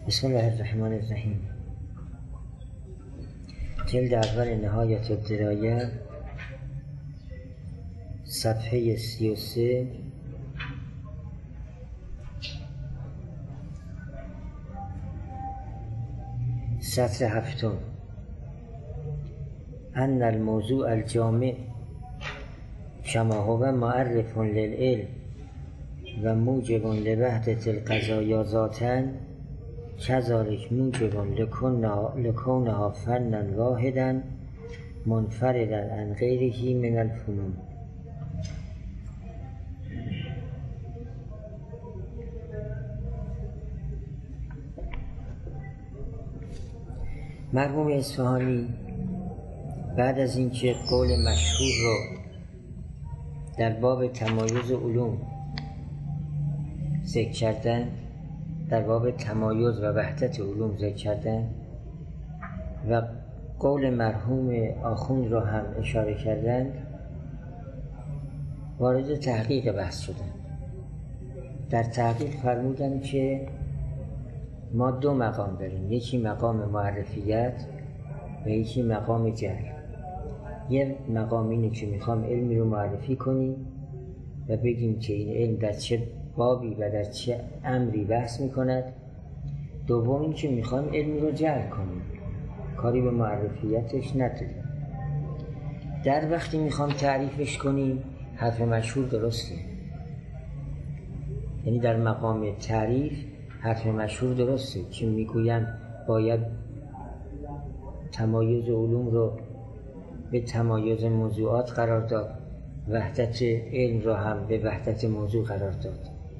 بسم الله الرحمن الرحیم. جلد اول نهایت الدرایه، صفحه 33، سطر 7. ان الموضوع الجامع کما هو معرف للعلم و موجب لوحدة القضايا ذاتا كذلك موجب لكونها فنا واحدا منفردا عن غيره من الفنون. مرحوم اصفهانی بعد از اینکه قول مشهور رو در باب تمایز علوم ذکر کردن، در باب تمایز و وحدت علوم ذکر کردن و قول مرحوم آخوند را هم اشاره کردند، وارد تحقیق بحث شدند. در تحقیق فرمودند که ما دو مقام داریم، یکی مقام معرفیت و یکی مقام جهل. یه مقام اینه که میخوام علمی رو معرفی کنیم و بگیم که این علم در چه بابی و در چه امری بحث میکند. دوم این که میخوایم علمی رو جعل کنیم، کاری به معرفیتش نداریم. در وقتی میخوام تعریفش کنیم حرف مشهور درسته، یعنی در مقام تعریف حرف مشهور درسته که میگویند باید تمایز علوم رو به تمایز موضوعات قرار داد، وحدت علم را هم به وحدت موضوع قرار داد.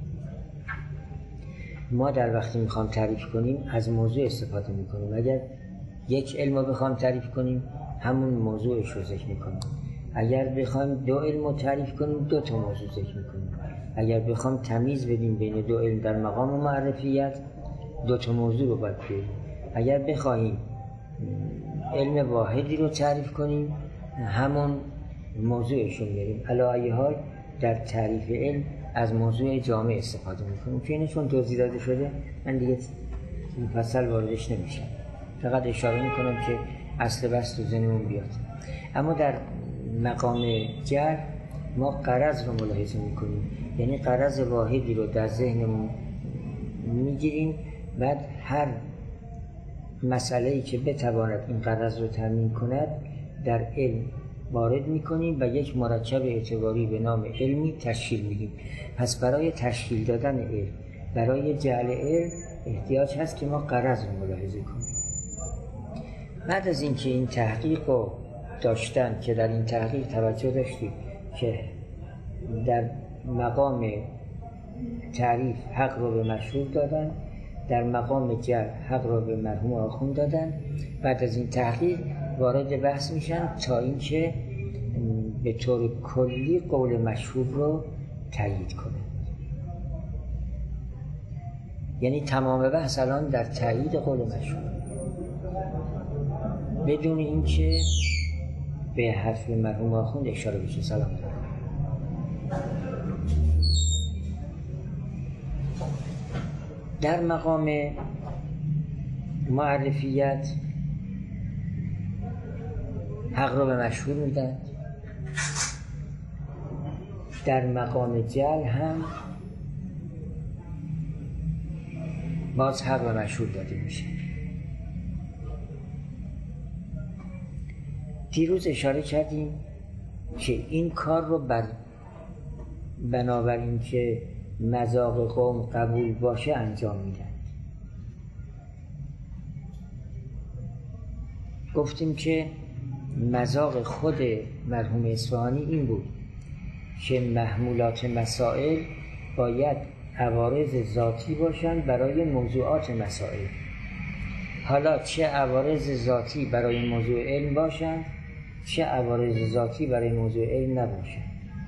ما در وقتی میخوام تعریف کنیم از موضوع استفاده میکنیم. اگر یک علم رو بخوام تعریف کنیم همون موضوعش رو ذکر میکنیم. اگر بخوایم دو علم رو تعریف کنیم دو تا موضوع ذکر میکنیم. اگر بخوام تمیز بدیم بین دو علم در مقام معرفیت دو تا موضوع رو باید بگیم. اگر بخوایم علم واحدی رو تعریف کنیم همون موضوعش رو میاریم. علی ای حال در تعریف علم از موضوع جامع استفاده میکنیم که اینه چون توضیح داده شده من دیگه مفصل واردش نمیشم، فقط اشاره میکنم که اصل بحث تو ذهنمون بیاد. اما در مقام جر ما غرض رو ملاحظه میکنیم، یعنی غرض واحدی رو در ذهنمون میگیریم، بعد هر مسئله‌ای که بتواند این غرض رو تامین کند در علم وارد میکنیم و یک مرکب اعتباری به نام علمی تشکیل میدیم. پس برای تشکیل دادن علم، برای جعل علم احتیاج هست که ما غرض رو ملاحظه کنیم. بعد از اینکه این تحقیق رو داشتن که در این تحقیق توجه داشتیم که در مقام تعریف حق رو به مشهور دادن، در مقام جعل حق رو به مرحوم آخوند دادن، بعد از این تحقیق وارد بحث میشن تا اینکه به طور کلی قول مشهور رو تایید کنه. یعنی تمام بحث الان در تایید قول مشهور بدون اینکه به حرف مرحوم آخوند اشاره بشه. سلام علیکم. در مقام معرفیت حق رو به مشهور میدن، در مقام جعل هم باز حق به مشهور داده میشه. دیروز اشاره کردیم که این کار رو بنابراین که مذاق قوم قبول باشه انجام میدن. گفتیم که مذاق خود مرحوم اصفهانی این بود که محمولات مسائل باید عوارض ذاتی باشند برای موضوعات مسائل. حالا چه عوارض ذاتی برای موضوع علم باشند چه عوارض ذاتی برای موضوع علم نباشند.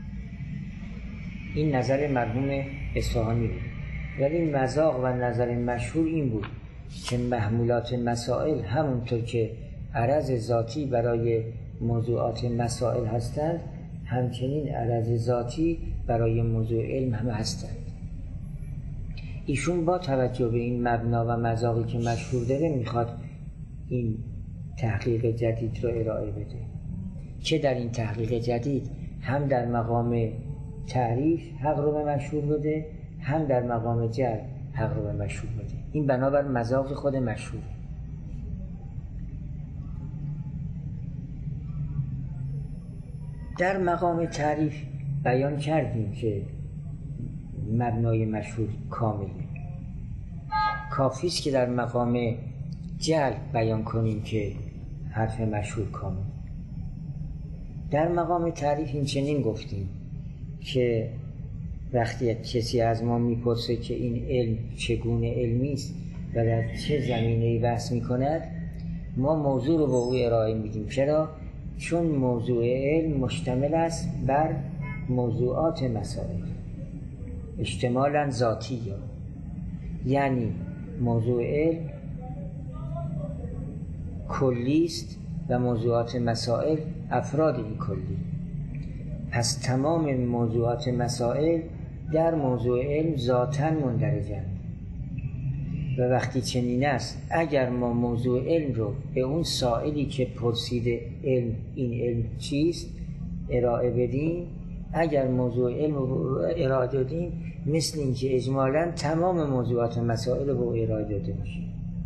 این نظر مرحوم اصفهانی بود، ولی مذاق و نظر مشهور این بود که محمولات مسائل همونطور که عرض ذاتی برای موضوعات مسائل هستند همچنین عرض ذاتی برای موضوع علم هم هستند. ایشون با توجه به این مبنا و مذاقی که مشهور داره میخواد این تحقیق جدید رو ارائه بده که در این تحقیق جدید هم در مقام تعریف حق رو به مشهور بده، هم در مقام جر حق رو به مشهور بده. این بنابر مذاق خود مشهور. در مقام تعریف بیان کردیم که مبنای مشهور کامله، کافیست که در مقام جلب بیان کنیم که حرف مشهور کامل. در مقام تعریف این چنین گفتیم که وقتی کسی از ما میپرسه که این علم چگونه علمی است و در چه زمینه‌ای بحث میکند، ما موضوع رو به او ارائه میدیم. چرا؟ چون موضوع علم مشتمل است بر موضوعات مسائل اشتمالاً ذاتی، یعنی موضوع علم کلی است و موضوعات مسائل افراد این کلی. پس تمام موضوعات مسائل در موضوع علم ذاتاً مندرجند و وقتی چنین است اگر ما موضوع علم رو به اون سائلی که پرسیده این علم چیست ارائه بدیم، اگر موضوع علم رو ارائه دادیم مثل اینکه اجمالاً تمام موضوعات مسائل رو ارائه داده میشه.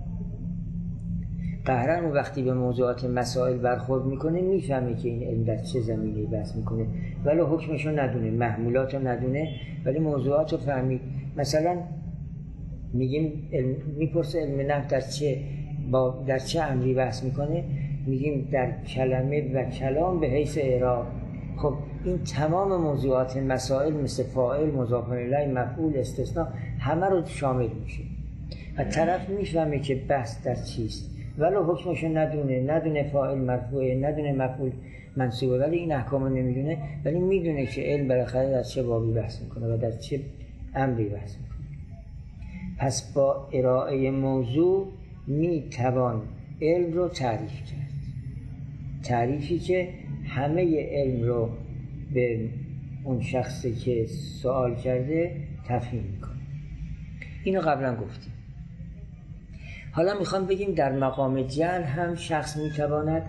قهرن اون وقتی به موضوعات مسائل برخورد میکنه میفهمه که این علم در چه زمینه‌ای بحث میکنه، ولی حکمشو ندونه، محمولاتو ندونه، ولی موضوعاتو فهمید. مثلا میگیم میپرسه علم نحو در چه امری بحث میکنه، میگیم در کلمه و کلام به حیث اعراب. خب این تمام موضوعات مسائل مثل فاعل، مضاف الیه، مفعول، استثناء همه رو شامل میشه و طرف میفهمه که بحث در چیست، ولی حکمشو ندونه فاعل مرفوعه، ندونه مفعول منصوبه، ولی این احکام رو نمیدونه، ولی میدونه که علم بالاخره در چه بابی بحث میکنه و در چه امری بحث میکنه. پس با ارائه موضوع میتوان علم رو تعریف کرد، تعریفی که همه علم رو به اون شخصی که سوال کرده تفهیم میکنه. اینو قبلا گفتیم. حالا میخوام بگیم در مقام جعل هم شخص میتواند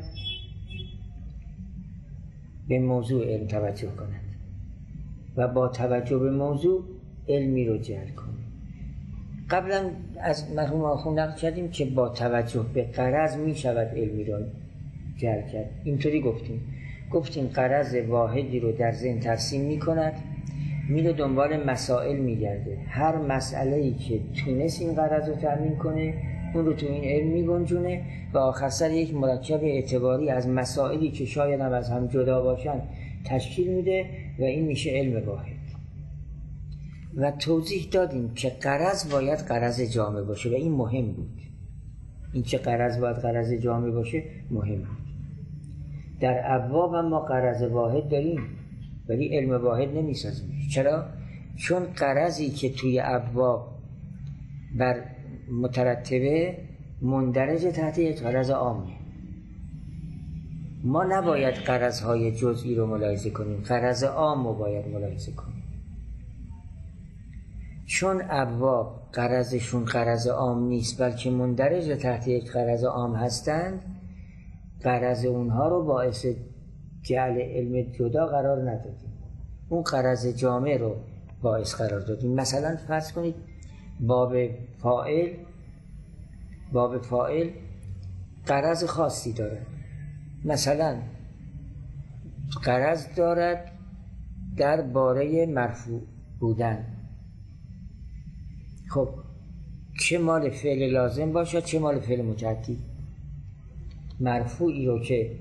به موضوع علم توجه کند و با توجه به موضوع علمی رو جعل کنه. قبلا از مرحوم آخوند نقل کردیم که با توجه به غرض میشود علمی رو جعل کرد. اینطوری گفتیم غرض واحدی رو در ذهن ترسیم میکند، میره دنبال مسائل میگرده، هر مسئله‌ای که تونست این غرض رو تامین کنه اون رو تو این علم میگنجونه و آخر سر یک مرکب اعتباری از مسائلی که شاید هم از هم جدا باشن تشکیل میده و این میشه علم واحد. و توضیح دادیم که غرض باید غرض جامع باشه و این مهم بود. این که غرض باید غرض جامع باشه مهم بود. در ابواب ما غرض واحد داریم ولی علم واحد نمیسازیم. چرا؟ چون غرضی که توی ابواب بر مترتبه مندرج تحت یک غرض عامه. ما نباید غرضهای جزئی رو ملاحظه کنیم، غرض عام رو باید ملاحظه کنیم. چون ابواب غرضشون غرض عام نیست بلکه مندرج تحت یک غرض عام هستند، غرض اونها رو باعث جعل علم جدا قرار ندادیم، اون غرض جامع رو باعث قرار دادیم. مثلا فرض کنید باب فاعل غرض خاصی دارد، مثلا غرض دارد در باره مرفوع بودن. خب چه مال فعل لازم باشد چه مال فعل متعدی. مرفوعی رو که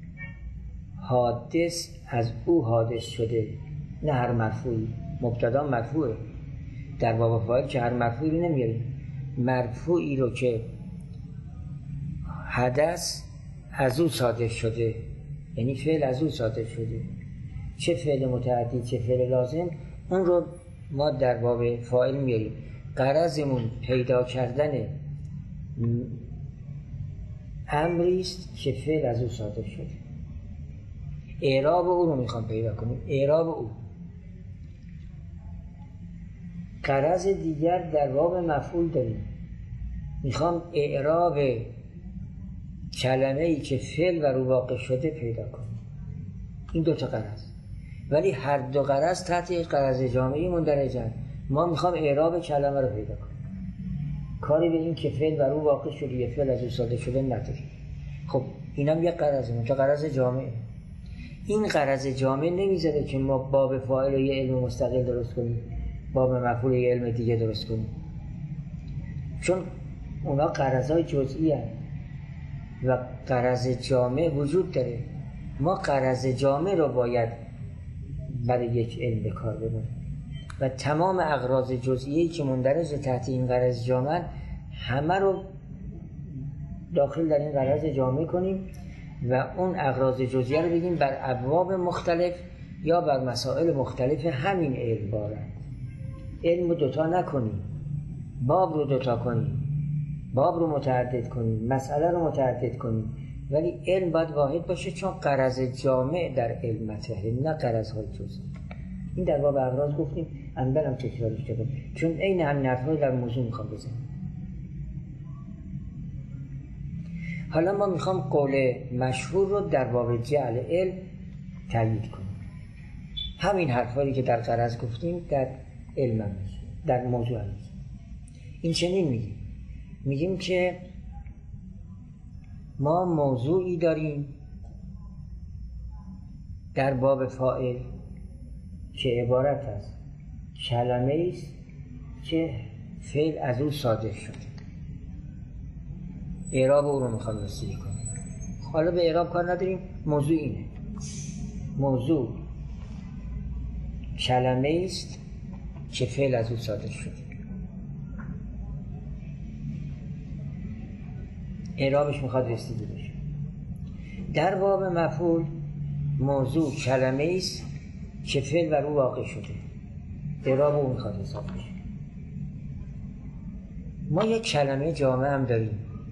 حادث از او حادث شده، نه هر مرفوعی، مبتدا مرفوعه، در باب فاعل که هر مرفوعی رو نمیاریم. مرفوعی رو که حدث از او صادر شده، یعنی فعل از او صادر شده، چه فعل متعدی چه فعل لازم، اون رو ما در باب فاعل میاریم. غرضمون پیدا کردن امری است که فعل از او صادر شده. اعراب او رو میخوام پیدا کنیم، اعراب او. غرض دیگر در باب مفعول داریم. میخوام اعراب کلمه ای که فعل و رو واقع شده پیدا کنم. این دو تا غرض، ولی هر دو غرض تحت یک غرض جامعی مندرجن. ما میخوام اعراب کلمه رو پیدا کنم، کاری به این که فعل و رو واقع شده یا فعل از او صادر شده نداریم. خب اینم یک غرضه، تا غرض جامعه. این غرض جامع نمیذاره که ما باب فاعل و یه علم مستقل درست کنیم، باب مفعول یه علم دیگه درست کنیم، چون اونا غرضای جزئی هست و غرض جامع وجود داره. ما غرض جامع رو باید برای یک علم به کار ببریم و تمام اغراض جزئیی که مندرج تحت این غرض جامع همه رو داخل در این غرض جامع کنیم و اون اغراض جزئیه رو بگیم بر ابواب مختلف یا بر مسائل مختلف همین علم بارد. علم رو دوتا نکنیم، باب رو دوتا کنیم، باب رو متعدد کنیم، مسئله رو متعدد کنیم، ولی علم باید واحد باشه، چون غرض جامع در علم مطرحه، نه غرض‌های جزئی. این در باب اغراض گفتیم، اولم تکرارش کردم چون عین همین حرفا در موضوع میخوام بزنم. حالا ما میخوام قول مشهور رو در باب جعل علم تایید کنیم. همین حرفایی که در غرض گفتیم در علم هم میشه، در موضوع هم میشه. این چنین میگیم که ما موضوعی داریم در باب فاعل که عبارت است کلمه است که فعل از او صادر شده. اعراب او رو میخوام رسیدگی کنیم. حالا به اعراب کار نداریم، موضوع اینه. موضوع کلمه است که فعل از او صادر شده. اعرابش میخواد رسیدگی بشه. در باب مفعول موضوع کلمه است که فعل بر او واقع شده. اعراب او میخواد حساب بشه. ما یک کلمه جامع هم داریم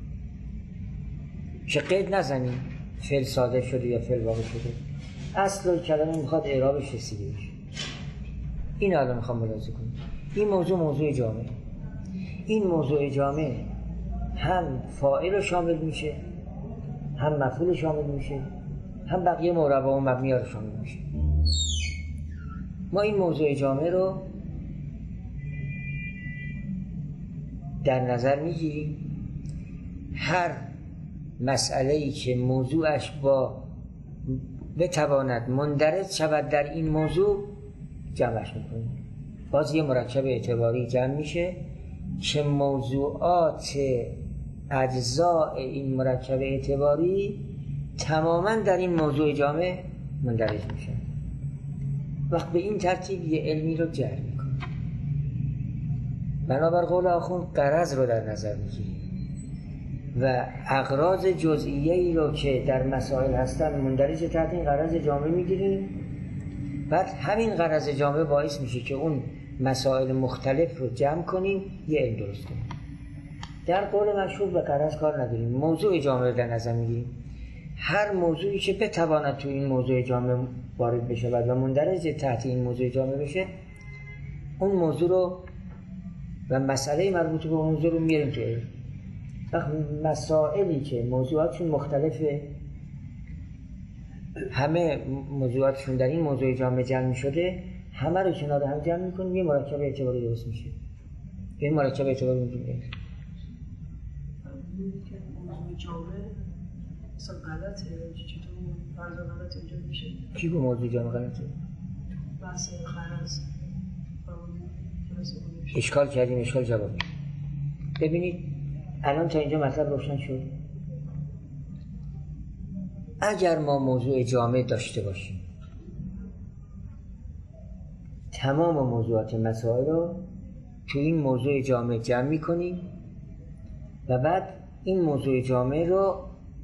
که قید نزنیم فعل صادر شده یا فعل واقع شده، اصل کلمه میخواد اعرابش رسیدگی بشه. این حالا میخوام ملاحظه کنیم. این موضوع جامع، این موضوع جامع هم فاعل رو شامل میشه، هم مفعول شامل میشه، هم بقیه مربع و مبنی‌ها رو شامل میشه. ما این موضوع جامع رو در نظر میگیریم. هر مسئله‌ای که موضوعش بتواند مندرج شود در این موضوع جمعش میکنیم. باز یه مرکب اعتباری جمع میشه که موضوعات اجزاء این مرکب اعتباری تماما در این موضوع جامع مندرج میشن. وقت به این ترتیب یه علمی رو جعل میکنه. بنابر قول آخوند غرض رو در نظر میگیریم و اغراض جزئیه‌ای رو که در مسائل هستن مندرج تحت این غرض جامع میگیریم. بعد همین غرض جامع باعث میشه که اون مسائل مختلف رو جمع کنیم، یه علم درست کنیم. در قول مشهور به غرض کار نداریم، موضوع جامع رو در نظر میگیریم. هر موضوعی که بتواند تو این موضوع جامع وارد بشه و مندرج تحت این موضوع جامع بشه، اون موضوع رو و مسئله مربوط به اون موضوع رو میاریم تو علم. مسائلی که موضوعاتشون مختلفه، همه موضوعاتشون در این موضوع جامع جمع شده، همه رو کنار هم جمع میکنیم، یه مرکب اعتباری درست میشه. این مرکب اعتباری میگیم موضوع جامع مثلا غلطه، چطور فرض غلط اینجا میشه؟ کی گفت موضوع جامع غلطه؟ بحث غرض اشکال کردیم، اشکال جواب. ببینید الان تا اینجا مطلب روشن شد. اگر ما موضوع جامع داشته باشیم، تمام موضوعات مسائل رو تو این موضوع جامع جمع می‌کنیم و بعد این موضوع جامع رو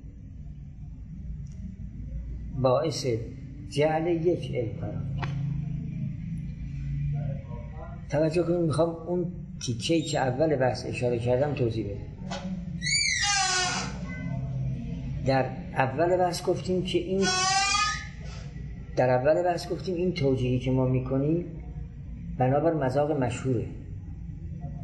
باعث جعل یک علم قرار می‌دیم. توجه کنید، میخوام اون تیکه‌ای که اول بحث اشاره کردم توضیح بدم. در اول بحث گفتیم که این توجیهی که ما میکنیم بنابر مذاق مشهوره.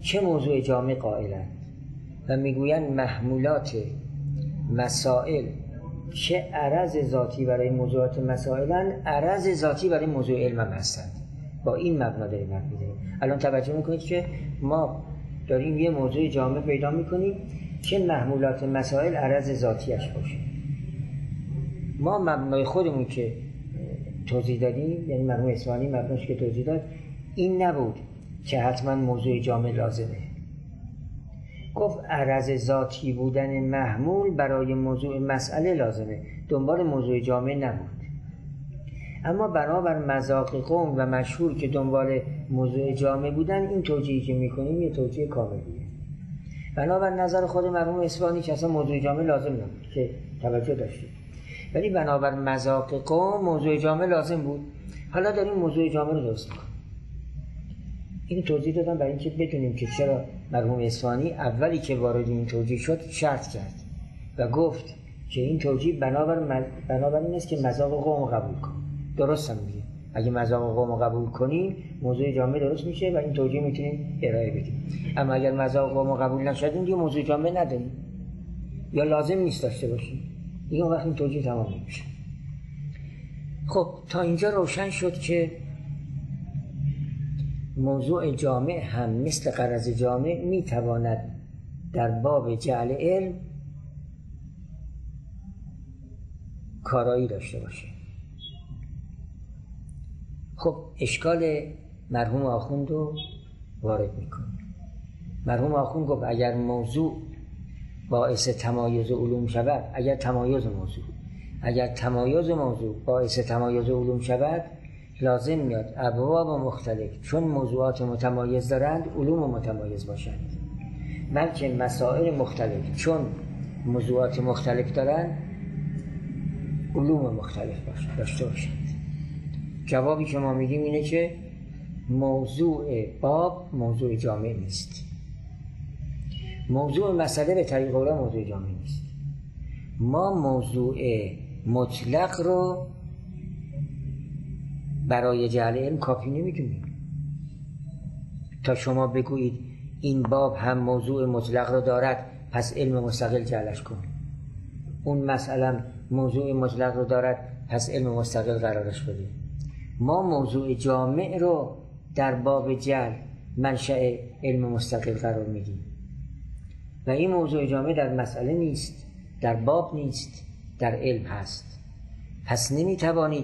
چه موضوع جامع قائلند و میگویند محمولات مسائل چه عرض ذاتی برای موضوعات مسائلند، عرض ذاتی برای موضوع علم هم هستند. با این مبنا داریم حرف می‌زنیم. الان توجه میکنید که ما داریم یه موضوع جامع پیدا میکنیم که محمولات مسائل عرض ذاتیش باشه. ما مبنای خودمون که توضیح دادیم، یعنی مرحوم اصفهانی مبناش که توضیح داد این نبود که حتما موضوع جامع لازمه. گفت عرض ذاتی بودن محمول برای موضوع مسئله لازمه، دنبال موضوع جامع نبود. اما بنابر مذاق قوم و مشهور که دنبال موضوع جامع بودن، این توجیهی که میکنیم یه توجیه کاملیه. بنابر نظر خود مرحوم اصفهانی که اصلا موضوع جامع لازم نبود که توجه داشتید، ولی بنابر مذاق قوم موضوع جامع لازم بود. حالا داریم موضوع جامع رو درست میکنیم. این توضیح دادم برای اینکه بدونیم که چرا مرحوم اصفهانی اولی که وارد این توجیه شد شرط کرد و گفت که این توجیه بنابر این است که مذاق قوم قبول کن. درست هم میگه. اگه مذاق قوم قبول کنیم موضوع جامع درست میشه و این توجیه میتونیم ارائه بدیم. اما اگر مذاق قوم قبول نشدیم دیگه موضوع جامع نداریم یا لازم نیست داشته باشیم. دیگه اون وقت این توجیه تمام میشه. خب تا اینجا روشن شد که موضوع جامع هم مثل غرض جامع میتواند در باب جعل علم کارایی داشته باشه. خب اشکال مرحوم آخوند رو وارد میکنه. مرحوم آخوند گفت اگر موضوع باعث تمایز علوم شود، اگر تمایز موضوع باعث تمایز علوم شود، لازم میاد ابواب مختلف چون موضوعات متمایز دارند علوم متمایز باشند، بلکه مسائل مختلف چون موضوعات مختلف دارند علوم مختلف داشته باشند. جوابی که ما میدیم اینه که موضوع باب موضوع جامع نیست. موضوع مسئله به طریق اولی موضوع جامع نیست. ما موضوع مطلق رو برای جعل علم کافی نمیدونیم تا شما بگویید این باب هم موضوع مطلق رو دارد پس علم مستقل جعلش کن، اون مسئله موضوع مطلق رو دارد پس علم مستقل قرارش بده. ما موضوع جامع رو در باب جعل منشأ علم مستقل قرار میدیم و این موضوع جامع در مسئله نیست، در باب نیست، در علم هست. پس نمیتوانید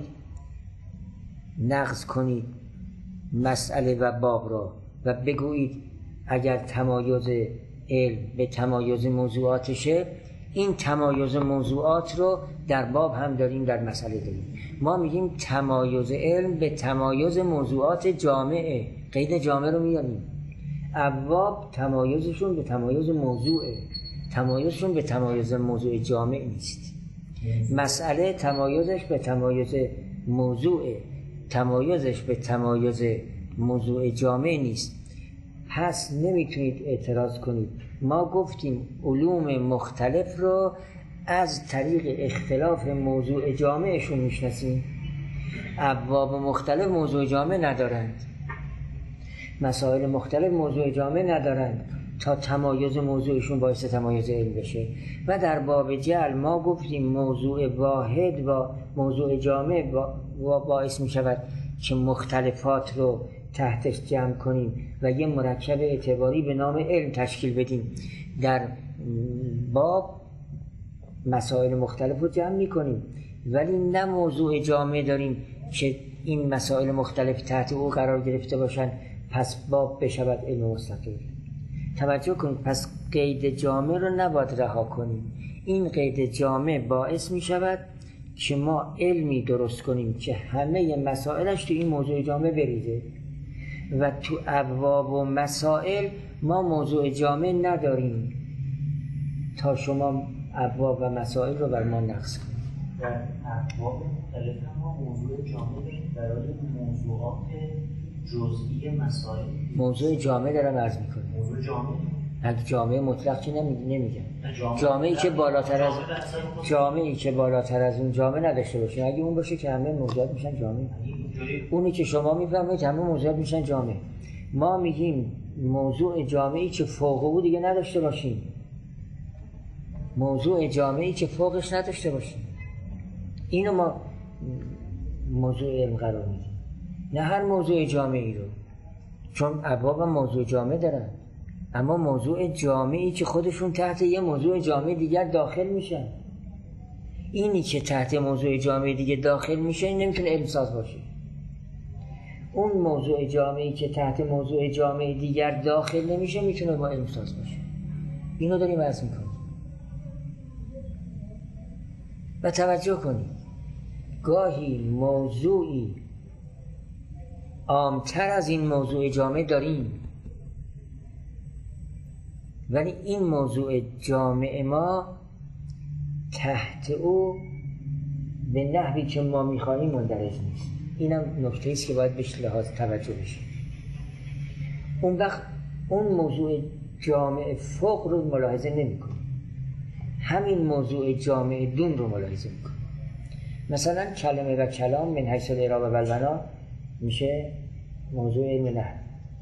نقض کنید مسئله و باب را و بگویید اگر تمایز علم به تمایز موضوعاتشه، این تمایز موضوعات رو در باب هم داریم، در مسئله داریم. ما میگیم تمایز علم به تمایز موضوعات جامعه، قید جامعه رو میاریم. ابواب تمایزشون به تمایز موضوعه، تمایزشون به تمایز موضوع جامع نیست. مسئله تمایزش به تمایز موضوعه، تمایزش به تمایز موضوع جامع نیست. پس نمیتونید اعتراض کنید ما گفتیم علوم مختلف رو از طریق اختلاف موضوع جامعشون میشناسیم. ابواب مختلف موضوع جامع ندارند، مسائل مختلف موضوع جامع ندارند تا تمایز موضوعشون باعث تمایز علم بشه. و در باب جعل ما گفتیم موضوع واحد و موضوع جامع باعث می شود که مختلفات رو تحتش جمع کنیم و یه مرکب اعتباری به نام علم تشکیل بدیم. در باب مسائل مختلف رو جمع می کنیم ولی نه موضوع جامع داریم که این مسائل مختلف تحت او قرار گرفته باشن پس باب بشود علم مستقل. توجه کنید، پس قید جامع رو نباید رها کنیم. این قید جامع باعث می شود که ما علمی درست کنیم که همه مسائلش تو این موضوع جامع بریزه و تو ابواب و مسائل ما موضوع جامع نداریم تا شما ابواب و مسائل رو بر ما نقص کنید. در ابواب مختلف ما موضوع جامع داریم برای موضوعات جزئی مسائل. موضوع جامع دارم عرض میکنم. موضوع جامع جامعه مطلق که نمیگم. جامعه‌ای که بالاتر از اون جامعه نداشته باشه. اگه اون باشه که همه موضوعات میشن جامعه. اونی که شما میفهمید همه موضوعات میشن جامعه. ما میگیم موضوع جامعی که فوق او دیگه نداشته باشیم، موضوع جامعی که فوقش نداشته باشیم، اینو ما موضوع علم قرار میدیم، نه هر موضوع جامعی رو، چون ابواب موضوع جامع دارن، اما موضوع جامعی که خودشون تحت یه موضوع جامع دیگر داخل میشن. اینی که تحت موضوع جامع دیگه داخل میشه این نمیتونه علم ساز باشه. اون موضوع جامعی که تحت موضوع جامع دیگر داخل نمیشه میتونه با علم ساز باشه. اینو داریم بحث میکنیم. و توجه کنید گاهی موضوعی عامتر از این موضوع جامع داریم، ولی این موضوع جامع ما تحت او به نحوی که ما میخواییم مندرج نیست. اینم نکته است که باید بهش لحاظ توجه بشه. اون وقت اون موضوع جامع فوق رو ملاحظه نمی کنیم، همین موضوع جامع دون رو ملاحظه می کنیم. مثلا کلمه و کلام من حیث الاعراب و البنا میشه موضوع علم نحو،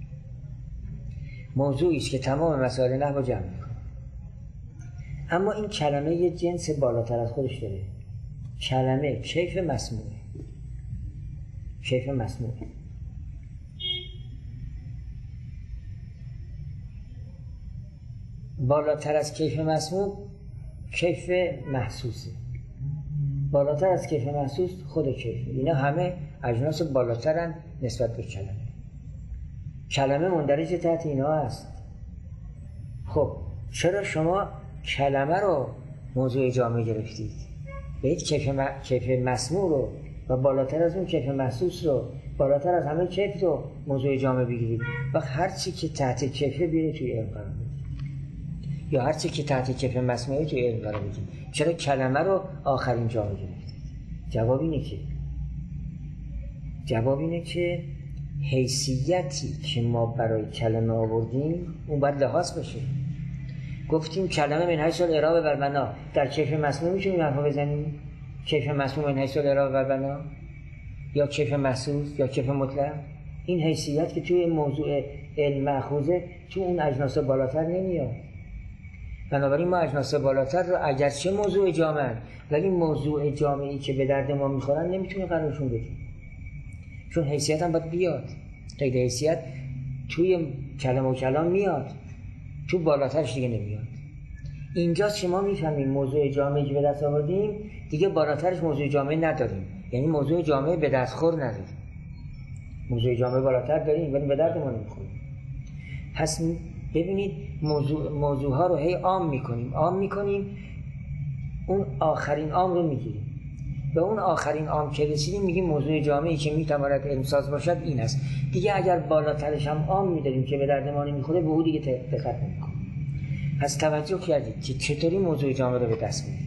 موضوعی است که تمام مسائل نحو جمع میکنه. اما این کلمه یه جنس بالاتر از خودش داره. کلمه کیف مسموعه، کیف مسموعه. بالاتر از کیف مسموع کیف محسوسه، بالاتر از کیف محسوس خود کیفه. اینا همه اجناس بالاترن نسبت به کلمه. کلمه مندرج تحت اینا هست. خب چرا شما کلمه رو موضوع جامع گرفتید؟ بهید کیف مسموع رو و بالاتر از اون کیف محسوس رو، بالاتر از همه کیف رو موضوع جامع بگیرید و هر چی که تحت کیفه بیره توی علم قرار بدید، یا هر چی که تحت کیف مسموعی توی علم قرار بدید. چرا کلمه رو آخرین جامع گرفتید؟ جواب اینه که حیثیتی که ما برای کلمه آوردیم اون باید لحاظ بشه. گفتیم کلمه من حیث الاعراب و البنا، در کیف مسموع میتونیم حرفا بزنیم؟ کیف مسموع من حیث الاعراب و البنا یا کیف محسوس یا کیف مطلق؟ این حیثیت که توی موضوع علم مأخوذه تو اون اجناس بالاتر نمیاد. بنابراین ما اجناس بالاتر رو اگرچه موضوع جامع ولی موضوع جامعی که به درد ما میخورن نمیتونیم قرارشون بدیم، چون حیثیت هم باید بیاد. قید حیثیت توی کلمه و کلام میاد، تو بالاترش دیگه نمیاد. اینجاست که ما میفهمیم موضوع جامعی که به دست آوردیم دیگه بالاترش موضوع جامعی نداریم، یعنی موضوع جامعی به دستخور نداریم. موضوع جامعی بالاتر داریم ولی به درد ما نمیخوره. پس ببینید موضوع ها رو هی عام میکنیم، اون آخرین عام رو میگیریم. به اون آخرین عام که رسیدیم میگیم موضوع جامعی که میتواند علمساز باشد این است. دیگه اگر بالاترش هم عام میداریم که به درد ما نمیخوره به اون دیگه دقت نمیکنیم. پس توجه کردید که چطوری موضوع جامع رو به دست میاریم.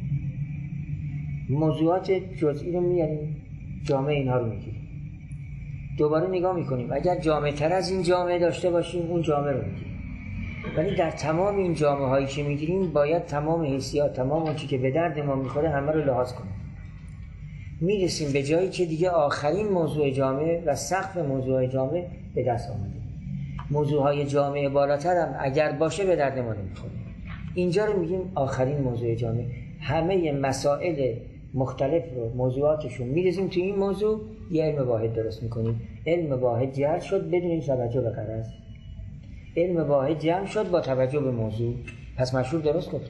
موضوعات جزئی رو میاریم، جامع اینها رو میگیریم. دوباره نگاه میکنیم اگر جامع تر از این جامعه داشته باشیم اون جامعه رو میگیریم. ولی در تمام این جامعه هایی که میگیریم باید تمام حیثیات، تمام اون چی که به درد ما میخوره همه رو لحاظ کنیم. میرسیم به جایی که دیگه آخرین موضوع جامعه و سقف موضوع جامعه به دست آمده. موضوع های جامعه بالاتر هم اگر باشه به درد ما نمیخوره. اینجا رو میگیم آخرین موضوع جامعه. همه مسائل مختلف رو موضوعاتشون میرسیم تو این موضوع یه علم واحد درست میکنیم. علم واحد جعل شد بدون توجه به غرض. علم واحد جمع شد با توجه به موضوع. پس مشهور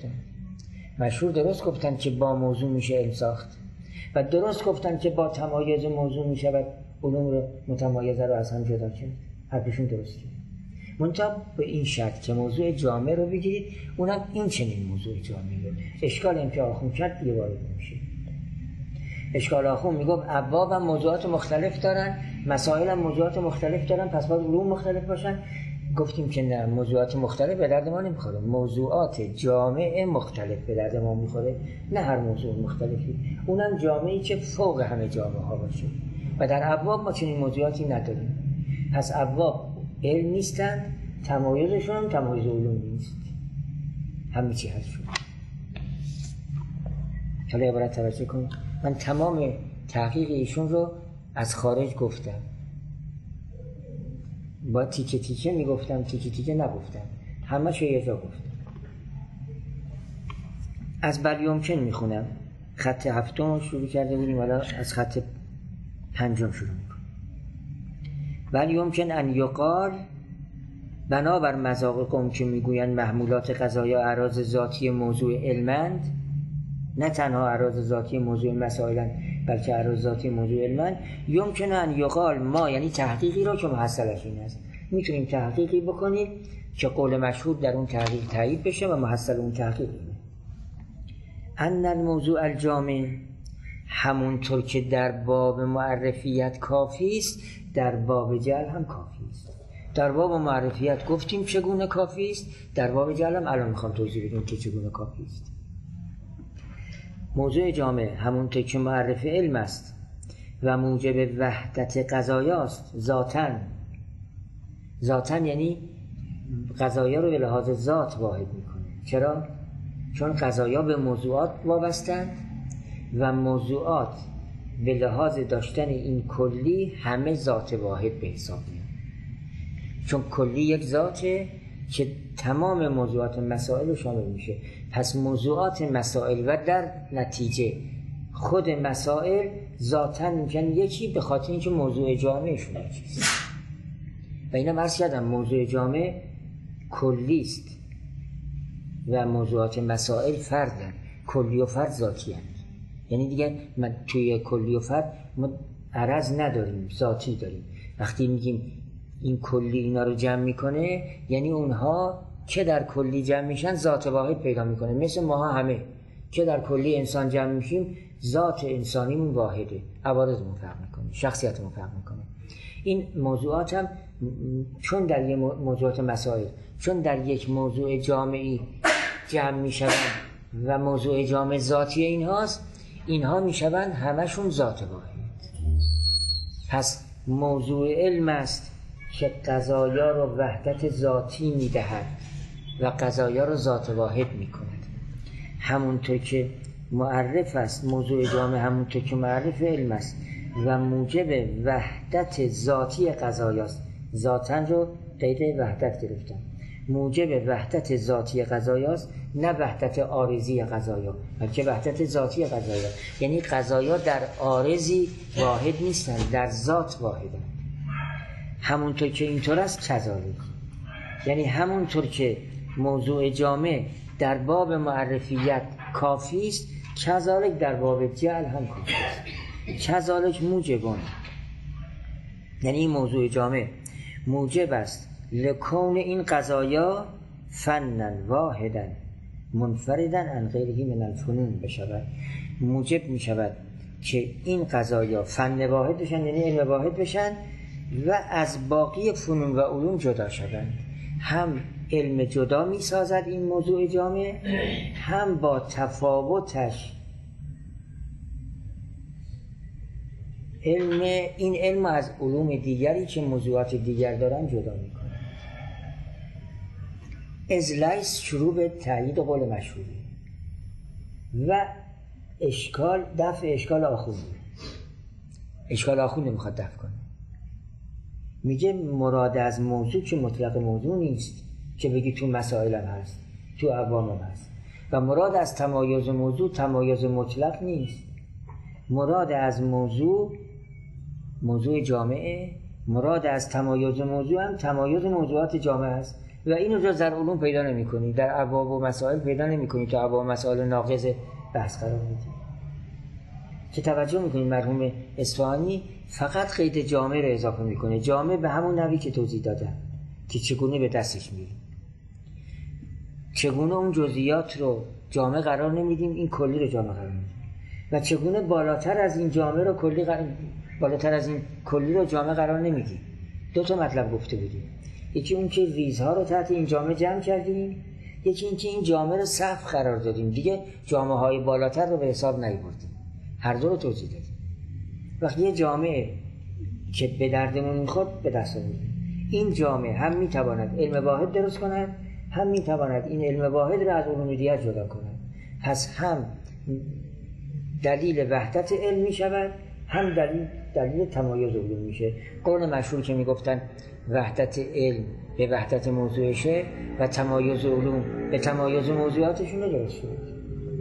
درست گفتن که با موضوع میشه علم ساخت و درست گفتن که با تمایز موضوع میشود علوم رو متمایزه رو از هم جدا کرد. حرفشون درسته. منتها به این شرط که موضوع جامع رو بگیرید، اونم این چنین موضوع جامعه. اشکال هم که آخون کرد دیگه وارد نمیشه. اشکال آخون میگفت ابواب هم موضوعات مختلف دارن، مسائل هم موضوعات مختلف دارن، پس باید علوم مختلف باشن. گفتیم که نه، موضوعات مختلف به درد ما نمیخوره. موضوعات جامع مختلف به درد ما میخوره، نه هر موضوع مختلفی. اونم جامعی که فوق همه جامعه ها باشه و در ابواب ما چنین موضوعاتی نداریم. پس ابواب علم نیستن، تمایزشون هم تمایز علوم نیست، همه چی هست شد. حالا عبارت توجه کن، من تمام تحقیق ایشون رو از خارج گفتم. با تیکه تیکه میگفتم، تیکه تیکه نگفتم، همه شو یه جا گفتم. از بل یمکن میخونم، خط 7 شروع کرده بودیم، حالا از خط 5 شروع میکنم. بل یمکن ان یقال، بنابر مذاق قوم که میگویند محمولات قضایا اعراض ذاتی موضوع علمند، نه تنها اعراض ذاتی موضوع مسائلند بلکه اعراض ذاتی موضوع علمند. یمکن ان یقال ما، یعنی تحقیقی را که محصلش این است، میتونیم تحقیقی بکنیم که قول مشهور در اون تحقیق تایید بشه و محصل اون تحقیق اینه. ان الموضوع الجامع، همونطور که در باب معرفیت کافی است، در باب جعل هم کافی است. در باب معرفیت گفتیم چگونه کافی است، در باب جعل هم الان میخوام توضیح بدیم که چگونه کافی است. موضوع جامع همونطور که معرف علم است و موجب وحدت قضایاست، ذاتن یعنی قضایا رو به لحاظ ذات واحد میکنه. چرا؟ چون قضایا به موضوعات وابستند و موضوعات به لحاظ داشتن این کلی همه ذات واحد به حساب میاد. چون کلی یک ذاته که تمام موضوعات مسائل شامل میشه. پس موضوعات مسائل و در نتیجه خود مسائل ذاتاً میشن یکی، به خاطر اینکه موضوع جامعشون یکیست. و اینم عرض کردم موضوع جامع کلی است و موضوعات مسائل فردن. کلی و فرد ذاتی هست. یعنی دیگه من توی کلی و فرد ما عرض نداریم، ذاتی داریم. وقتی میگیم این کلی اینا رو جمع میکنه، یعنی اونها که در کلی جمع میشن ذات واحد پیدا میکنه. مثل ماها همه که در کلی انسان جمع میشیم، ذات انسانیمون واحده، عوارضمون فرق میکنه، شخصیتمون فرق میکنه. این موضوعات هم چون در یک موضوعات مسائل، چون در یک موضوع جامعی جمع میشوند و موضوع جامع ذاتی اینها میشوند همشون ذات واحد. پس موضوع علم است که قضایا رو وحدت ذاتی میدهد و قضایا رو ذات واحد میکند. همونطور که معرف است موضوع جامع، همونطور که معرف علم است و موجب وحدت ذاتی قضایاست. ذاتن رو قید وحدت گرفتم. موجب وحدت ذاتی قضایاست، نه وحدت عارضی قضایا، بلکه وحدت ذاتی قضایا. یعنی قضایا در عارضی واحد نیستند، در ذات واحدند. همونطور که اینطور است کذالک، یعنی همونطور که موضوع جامع در باب معرفیت کافی است، کذالک در باب جعل هم کافی است. کذالک موجبون، یعنی این موضوع جامع موجب است لکون این قضایا فنن واحدا منفردا عن غیره من الفنون بشود. موجب می شود که این قضایا فن واحد بشن، یعنی علم واحد بشن و از باقی فنون و علوم جدا شوند. هم علم جدا می سازد این موضوع جامع، هم با تفاوتش این علم از علوم دیگری که موضوعات دیگر دارن جدا می کنه. از لیس شروع به تایید قول مشهوری و اشکال، دفع اشکال آخوندی. اشکال آخوندی میخواد دفع کنه. میگه مراد از موضوع که مطلق موضوع نیست که بگی تو مسائلم هست، تو عوامم هست. و مراد از تمایز موضوع تمایز مطلق نیست. مراد از موضوع جامعه، مراد از تمایز موضوع هم تمایز موضوعات جامعه است و اینو جز در علوم پیدا نمی کنی، در ابواب و مسائل پیدا نمی کنی. تو ابواب و مسائل ناقض بحث قرار میدی. که توجه میکنی مرحوم اصفهانی فقط قید جامعه رو اضافه میکنه. جامعه به همون نوعی که توضیح دادم که چگونه به دستش میریم، چگونه اون جزئیات رو جامعه قرار نمیدیم، این کلی رو جامعه قرار میدیم و چگونه بالاتر از این جامعه رو بالاتر از این کلی رو جامعه قرار نمیدیم. دو تا مطلب گفته بودیم. یکی اون که ریزها رو تحت این جامعه جمع کردیم، یکی این که این جامعه رو سقف قرار دادیم، دیگه جامعه های بالاتر رو به حساب نیاوردیم. هر دو رو توضیح دادیم. وقتی یه جامعه که به دردمون میخورد به دست آوردیم، این جامعه هم میتواند علم واحد درست کند، هم میتواند این علم واحد رو از علوم دیگر جدا کند. پس هم دلیل وحدت علم میشود، هم دلیل تمایز علوم میشه. قول مشهور که میگفتن وحدت علم به وحدت موضوعشه و تمایز علوم به تمایز موضوعاتشون رو درست شد.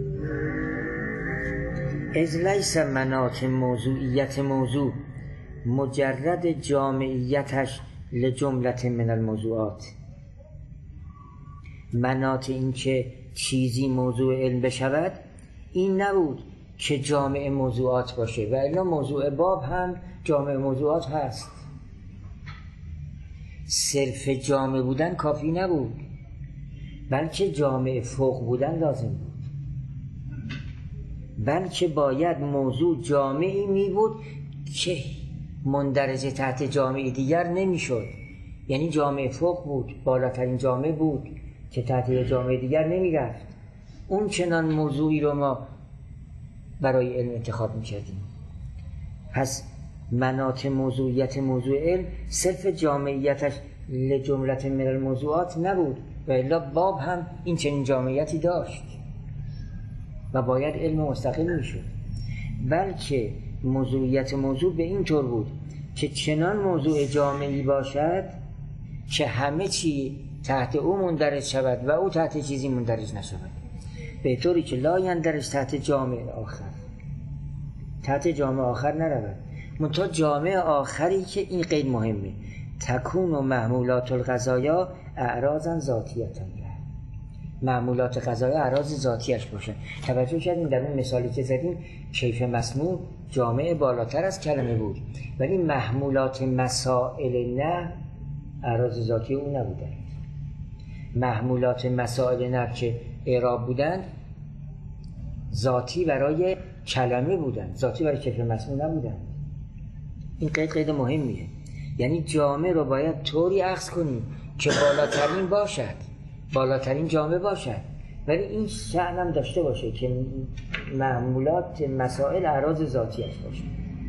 از لیس مناط موضوعیت موضوع مجرد جامعیتش لجملت من الموضوعات. مناط این که چیزی موضوع علم بشود این نبود که جامع موضوعات باشه، و الا موضوع باب هم جامع موضوعات هست. صرف جامع بودن کافی نبود، بلکه جامع فوق بودن لازم بود، بلکه باید موضوع جامعی می بود که مندرج تحت جامعی دیگر نمی شد. یعنی جامع فوق بود، بالاترین جامع بود که تحت جامعه دیگر نمی رفت. اون چنان موضوعی رو ما برای علم انتخاب می کردیم. پس مناط موضوعیت موضوع علم صرف جامعیتش لجملت من الموضوعات نبود، و الا باب هم این چنین جامعیتی داشت و باید علم مستقل می شد، بلکه موضوعیت موضوع به این طور بود که چنان موضوع جامعی باشد که همه چی تحت او مندرج شود و او تحت چیزی مندرج نشود، به طوری که لا یندرج تحت جامع آخر، تحت جامع آخر نرود. منتها جامع آخری که این قید مهمه، تکون و محمولات القضایا اعراضا ذاتیتا، معمولات قضایا اعراض ذاتیش باشن. توجه کردیم در اون مثالی که زدیم کیف مسموع جامع بالاتر از کلمه بود، ولی محمولات مسائل نه اعراض ذاتی او نبودن. محمولات مسائل نه که اعراب بودند ذاتی برای کلمه بودند، ذاتی برای کیف مسموع نبودند. این قید مهمیه، یعنی جامع رو باید طوری اخذ کنیم که بالاترین باشد، بالاترین جامعه باشد، ولی این شأن هم داشته باشه که معمولات مسائل اعراض ذاتیش باشه.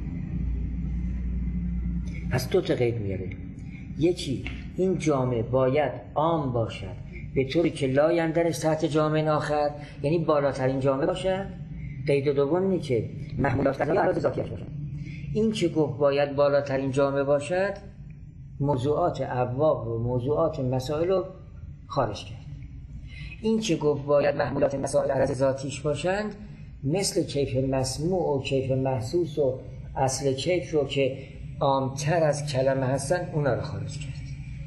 پس دو تا قید میاره. یکی این جامعه باید عام باشد به طوری که لا یندرج تحت جامعه آخر، یعنی بالاترین جامعه باشد. قید دوم اینه که معمولات قضایا اعراض ذاتیش باشه. این که گفت باید بالاترین جامعه باشد موضوعات ابواب و موضوعات مسائل رو خارج کرد. این که گفت باید محمولات مسائل اعراض ذاتیش باشند مثل کیف مسموع و کیف محسوس و اصل کیف رو که عامتر از کلمه هستن اونا رو خارج کرد.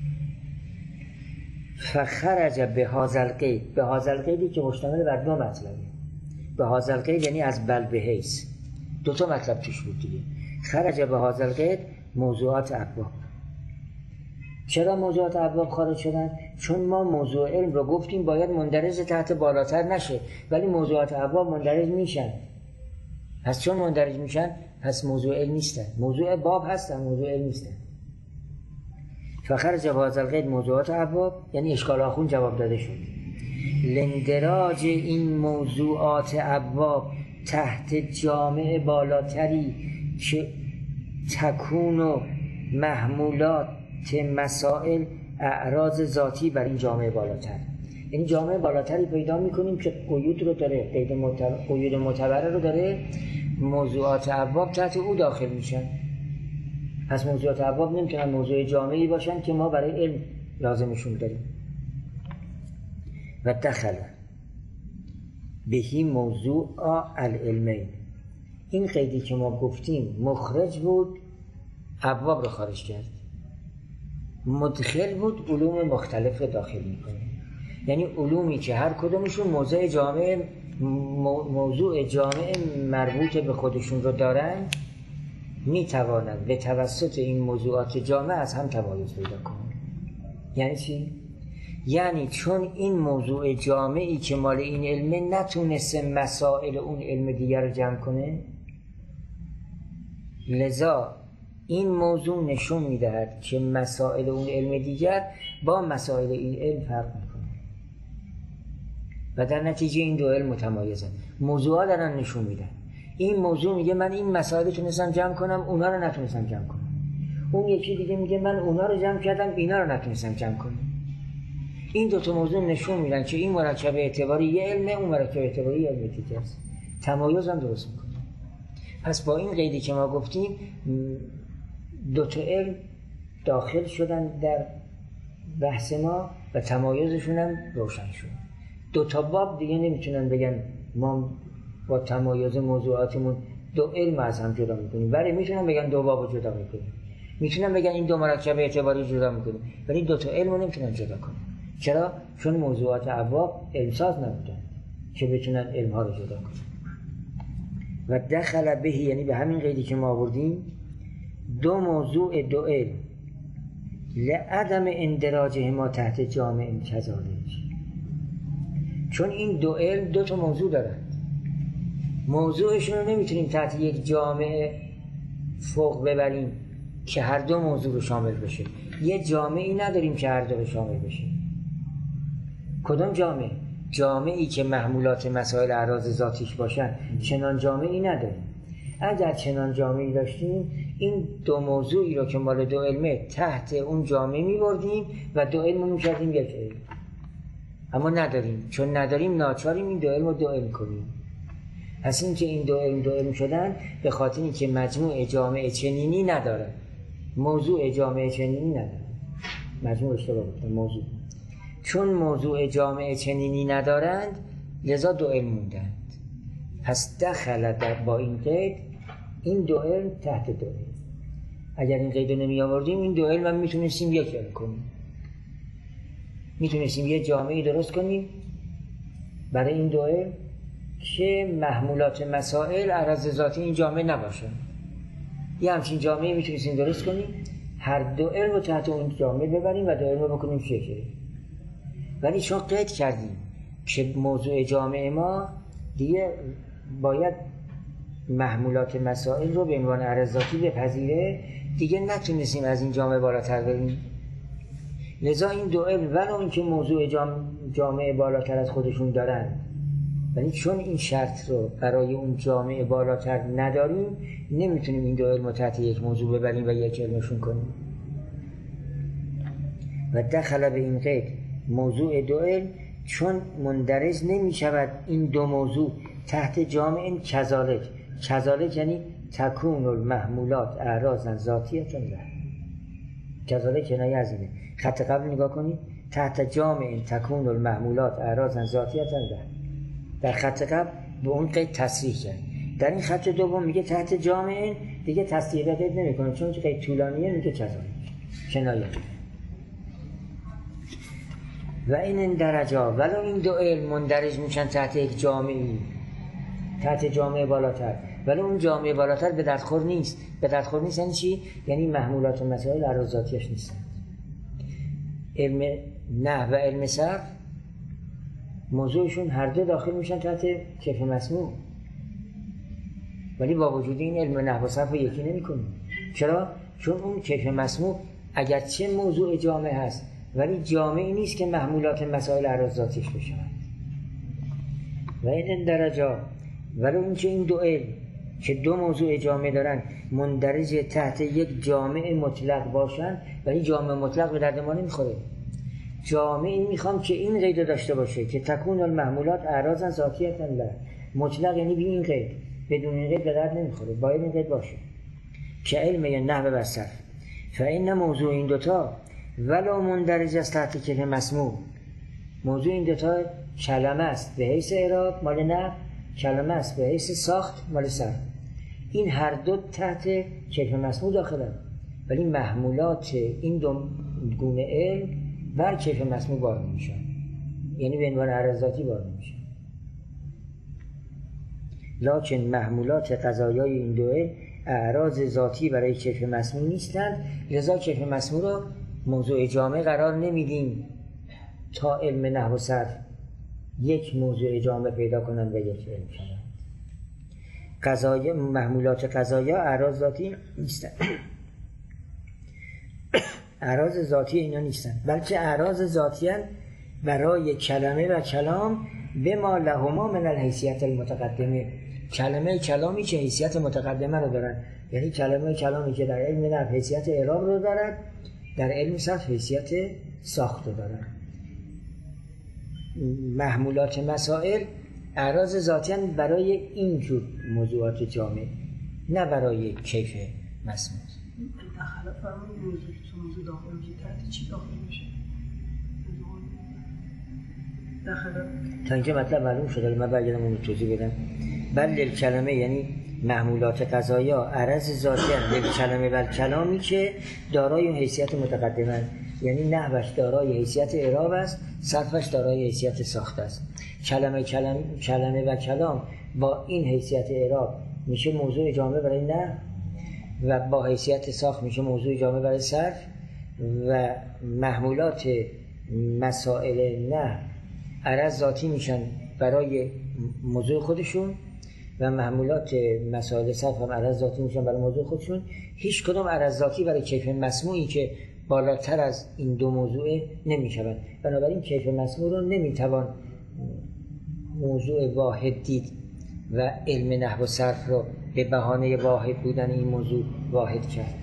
فخرج به هذا القید، به هذا القیدی که مشتمل بر دو مطلبه. به هذا القید یعنی از بل به حیث، دو تا مطلب توش بود دیگه. خرج به هذا القید موضوعات ابواب. چرا موضوعات ابواب خارج شدن؟ چون ما موضوع علم رو گفتیم باید مندرج تحت بالاتر نشه، ولی موضوعات ابواب مندرج میشن. پس چون مندرج میشن پس موضوع علم نیستن، موضوع باب هستن، موضوع علم نیستن. فخرج به هذا القید موضوعات ابواب یعنی اشکال آخون جواب داده شد. لندراج این موضوعات ابواب تحت جامع بالاتری که تکون و محمولات مسائل اعراض ذاتی بر این جامعه بالاتر، یعنی جامعه بالاتری پیدا میکنیم که قیود رو داره، قیود معتبره رو داره، موضوعات ابواب تحت او داخل میشن. پس موضوعات ابواب نمیتونن موضوع جامعی باشن که ما برای علم لازمشون داریم. و دخل بهی موضوع العلمین، این قیدی که ما گفتیم مخرج بود ابواب رو خارج کرد، مدخل بود علوم مختلف رو داخل میکنه، یعنی علومی که هر کدومشون موضوع جامع مربوط به خودشون رو دارن میتوانند به توسط این موضوعات جامع از هم تمایز پیدا کنند. یعنی چی؟ یعنی چون این موضوع جامعی که مال این علمه نتونسته مسائل اون علم دیگر رو جمع کنه، لذا این موضوع نشون میدهد که مسائل اون علم دیگر با مسائل این علم فرق میکنه و در نتیجه این دو علم متمایزن. موضوعات دارن نشون میدن این موضوع میگه من این مسائل تونستم جمع کنم اونا رو نتونستم جمع کنم، اون یکی دیگه میگه من اونا رو جمع کردم اینا رو نتونستم جمع کنم. این دو تا موضوع نشون میدن که این مرکب اعتباری یه علمه، اون مرکب اعتباری یه علم دیگه است. تمایز هم درست میکنه. پس با این قیدی که ما گفتیم دو تا علم داخل شدن در بحث ما و تمایزشون هم روشن شد. دو تا باب دیگه نمیتونن بگن ما با تمایز موضوعاتمون دو علم از هم جدا میکنیم، ولی میتونن بگن دو باب جدا میکنیم، میتونن بگن این دو مرکب اعتباری جدا میکنیم، ولی دو تا علم رو نمیتونن جدا کنن. چرا؟ چون موضوعات ابواب علمساز نبودن که بتونن علم ها رو جدا کنن. و دخل به، یعنی به همین قیدی که ما آوردیم، دو موضوع دو علم لعدم اندراجه ما تحت جامع کذالک، چون این دو علم دو تا موضوع دارن، موضوعشون رو نمیتونیم تحت یک جامعه فوق ببریم که هر دو موضوع رو شامل بشه. یه جامعی نداریم که هر دو رو شامل بشه. کدوم جامعه؟ جامعی که محمولات مسائل اعراض ذاتیش باشن، چنان جامعی نداریم. اگر چنان جامعی داشتیم این دو موضوعی رو که مال دو علمه تحت اون جامعه می‌بردیم و دو علم رو می‌کردیم یک علم. اما نداریم، چون نداریم ناچاریم این دو علم رو دو علم کنیم. پس این که این دو علم شدن به خاطر اینکه مجموع جامعه چنینی نداره، موضوع جامعه چنینی نداره. مجموع اشتباه گفتم، موضوع. چون موضوع جامعه چنینی ندارند لذا دو علم موندند. پس دخل با این قید این دو علم تحت دو علم. اگر این قید رو نمی آوردیم این دو علم هم میتونستیم یک علم کنیم، میتونستیم یه جامعه درست کنیم برای این دو علم که محمولات مسائل اعراض ذاتی این جامعه نباشه. یه همچین جامعه میتونستیم درست کنیم، هر دو علم رو تحت اون جامعه ببریم و دو علم رو بکنیم شکل. ولی چون قید کردیم که موضوع جامعه ما دیگه باید محمولات مسائل رو به عنوان اعراض ذاتی بپذیره، دیگه نتونستیم از این جامعه بالاتر بریم. لذا این دو علم ولو اینکه موضوع جامعه بالاتر از خودشون دارن، ولی چون این شرط رو برای اون جامعه بالاتر نداریم نمیتونیم این دو علم رو تحت یک موضوع ببریم و یک علمشون کنیم. و دخل به این قید موضوع دو علم چون مندرج نمی شود این دو موضوع تحت جامع کذالک. کذالک یعنی تکون المحمولات اعراضا ذاتیه له. کذالک کنایه از اینه. خط قبل نگاه کنید، تحت جامع تکون المحمولات اعراضا ذاتیه له. در خط قبل به اون قید تصریح کرد. در این خط دوم میگه تحت جامع، دیگه تصریح قید نمیکنه چون قید طولانیه، میگه کذالک کنایه. و این درجه ولو این دو علم مندرج میشن تحت یک جامعی، تحت جامعه بالاتر، ولی اون جامعه بالاتر به دردخور نیست. به دردخور نیست یعنی چی؟ یعنی محمولات و مسائل اعراض ذاتیش نیستن. علم نحو و علم صرف موضوعشون هر دو داخل میشن تحت کیف مسموع، ولی با وجود این علم نحو و صرف رو یکی نمی کنیم. چرا؟ چون اون کیف مسموع اگرچه موضوع جامعه هست ولی جامعی نیست که محمولات مسائل اعراض ذاتیش بشن. و این درجه ولو اینکه این دو علم که دو موضوع جامعه دارن مندرج تحت یک جامع مطلق باشن، ولی جامع مطلق به درد ما نمیخوره. جامعی میخوام که این قید داشته باشه که تکون المحمولات اعراضا ذاتیه له. مطلق یعنی بی این قید، بدون این قید به درد نمیخوره، باید این قید باشه که علم نحو و صرف. فإن موضوع این دوتا ولو مندرج است تحت کیف مسموع. موضوع این دوتا کلمه است به حیث اعراب مال نحو، کلمه است به حیث ساخت مال صرف. این هر دو تحت کیف مسموع داخلند، ولی محمولات این دو گونه علم بر کیف مسموع بار نمیشن، یعنی به عنوان اعراض ذاتی بار نمیشن. لکن محمولات قضایای این دو علم اعراض ذاتی برای کیف مسموع نیستند، لذا کیف مسموع را موضوع جامع قرار نمیدیم تا علم نحو و صرف یک موضوع جامع پیدا کنند و یک علم شدند. قضایا محمولات قضایا اعراض ذاتی نیستند. اعراض ذاتی اینا نیستند، بلکه اعراض ذاتی برای کلمه و کلام به ما لهما من الحیثیت المتقدمه. کلمه کلامی که حیثیت متقدمه رو دارن، یعنی کلمه کلامی که در علم نحو حیثیت اعراب رو دارن، در علم صرف حیثیت ساخت رو دارن. محمولات مسائل اعراض ذاتی برای اینجور موضوعات جامع، نه برای کیف مسموع. داخل فرمون موضوع تو موضوع داخل میشه تحت چی داخل میشه؟ داخل تا اینجا مطلب معلوم شده. من برگردم اون رو توضیح بدم. بل کلمه یعنی محمولات غذایا عرض ذاتی هست. کلمه بل کلامی که دارای حیثیت متقدمه، یعنی نحوش دارای حیثیت اعراب است، صرفش دارای حیثیت ساخته است. کلمه و کلام با این حیثیت اعراب میشه موضوع جامع برای نحو و با حیثیت ساخت میشه موضوع جامع برای صرف. و محمولات مسائل نحو عرض ذاتی میشن برای موضوع خودشون و محمولات مسائل صرف هم عرض ذاتی میشن برای موضوع خودشون. هیچ کدوم عرض ذاتی برای کیف مسموعی که بالاتر از این دو موضوع نمیشوند. بنابراین کیف مسموع رو نمیتوان موضوع واحد دید و علم نحو و صرف رو به بهانه واحد بودن این موضوع واحد کرد.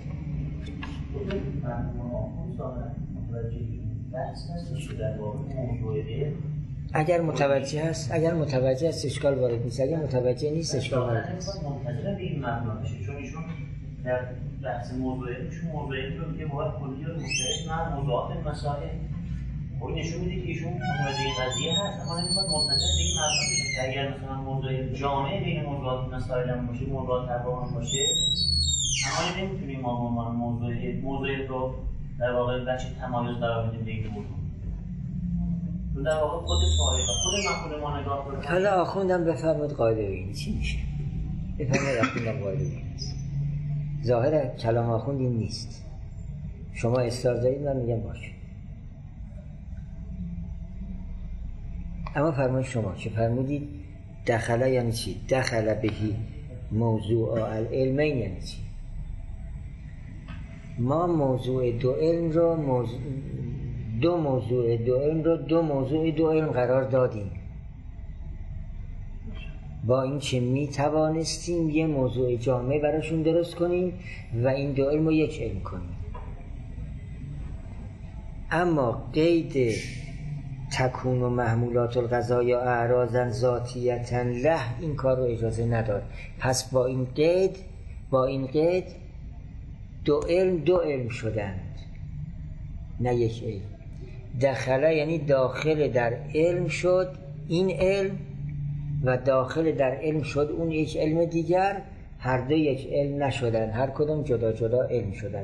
اگر متوجه هست اشکال وارد نیست، اگر متوجه نیست اشکال وارد نیست. منتظر به این مبنا بشه، چون ایشون در بحث موضوعیتشون موضوعیت رو میگه باید کلی رو مشترک نه موضوعات مسائل. این نشون میده که ایشون متوجه قضیه هست، اما نمیخواد منتظر به این مبنا بشه که اگر مثلا موضوع جامعه بین موضوعات مسائل هم باشه، موضوعات ارباب هم باشه، اما نمیتونیم ما به عنوان موضوعیت رو در واقع بچه تمایز قرار بدیم به این موضوع. در واقع خود فاعل و خود مفعول ما نگاه کنیم. حالا آخوندم بفرمود قاعده این چی میشه؟ بفرمود آخوندم قاعده این نیست. ظاهر کلام آخوند این نیست. شما اصرار دارید من میگم باشه. اما فرمود شما که فرمودید دخله یعنی چی؟ دخله بهی موضوع العلمین یعنی چی؟ ما موضوع دو علم رو دو موضوع دو علم قرار دادیم، با این که می توانستیم یه موضوع جامع براشون درست کنیم و این دو علم رو یک علم کنیم. اما قید تکون و محمولات الغذایا اعراضا ذاتیتا له این کار رو اجازه نداد. پس با این قید دو علم شدند، نه یک علم. دخله یعنی داخل در علم شد این علم و داخل در علم شد اون یک علم دیگر، هر دو یک علم نشدن، هر کدوم جدا جدا علم شدن.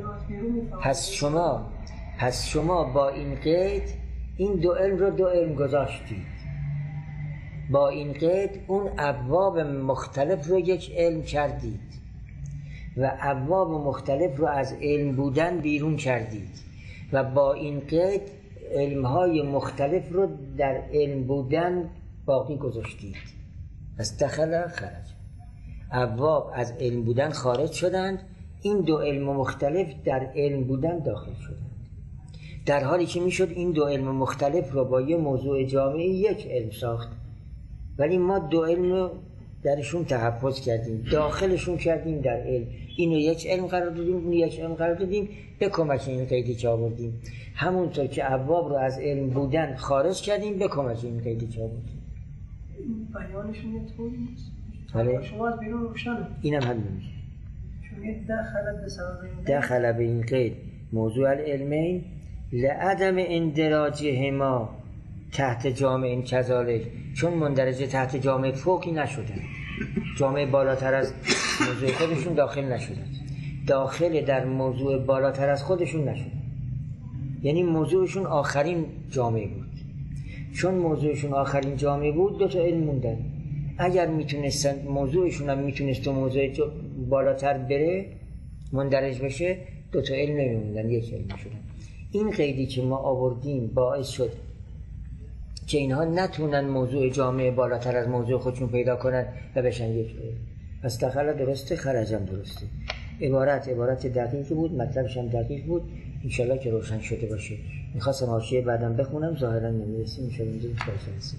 پس شما با این قید این دو علم رو دو علم گذاشتید. با این قید اون ابواب مختلف رو یک علم کردید و ابواب مختلف رو از علم بودن بیرون کردید و با این قید علمهای مختلف رو در علم بودن باقی گذاشتید. پس دخل خرج، ابواب از علم بودن خارج شدند، این دو علم مختلف در علم بودن داخل شدند، در حالی که میشد این دو علم مختلف رو با یه موضوع جامعی یک علم ساخت، ولی ما دو علم رو درشون تحفظ کردیم، داخلشون کردیم در علم. اینو یک علم قرار دادیم، اونو یک علم قرار دادیم به کمک این قیدی که آوردیم. همونطور که ابواب رو از علم بودن خارج کردیم به کمک این قیدی که آوردیم. بیانشون یه طوری نیست. بله. شما از بیرون روشنه. اینم همین میشه. چون یه دخل به این قید موضوع العلمین لعدم اندراجهما تحت جامعه کذالک، چون مندرجه تحت جامعه فوقی نشدن، جامعه بالاتر از موضوع خودشون داخل نشدن، داخل در موضوع بالاتر از خودشون نشدن، یعنی موضوعشون آخرین جامعه بود. چون موضوعشون آخرین جامعه بود دو تا علم موندن. اگر میتونستن موضوعشون هم میتونست موضوع بالاتر بره مندرج بشه دو تا علم نمیموندن، یک علم شدن. این قیدی که ما آوردیم باعث شد که اینها نتونن موضوع جامعه بالاتر از موضوع خودشون پیدا کنن و بشن یک علم. پس دخل درسته، خرجم درسته. عبارت دقیقی بود، مطلبش هم دقیق بود. انشالله که روشن شده باشه. میخواستم حاشیه بعدم بخونم، ظاهرا نمیرسیم. انشالله اینجا